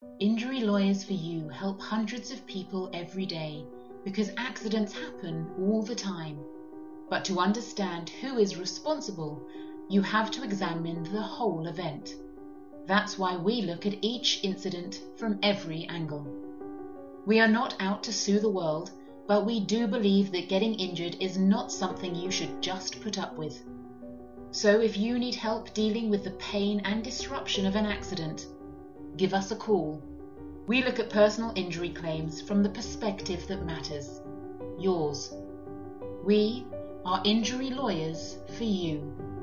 Injury Lawyers for You help hundreds of people every day because accidents happen all the time. But to understand who is responsible, you have to examine the whole event. That's why we look at each incident from every angle. We are not out to sue the world, but we do believe that getting injured is not something you should just put up with. So if you need help dealing with the pain and disruption of an accident, give us a call. We look at personal injury claims from the perspective that matters, yours. We are Injury Lawyers for You.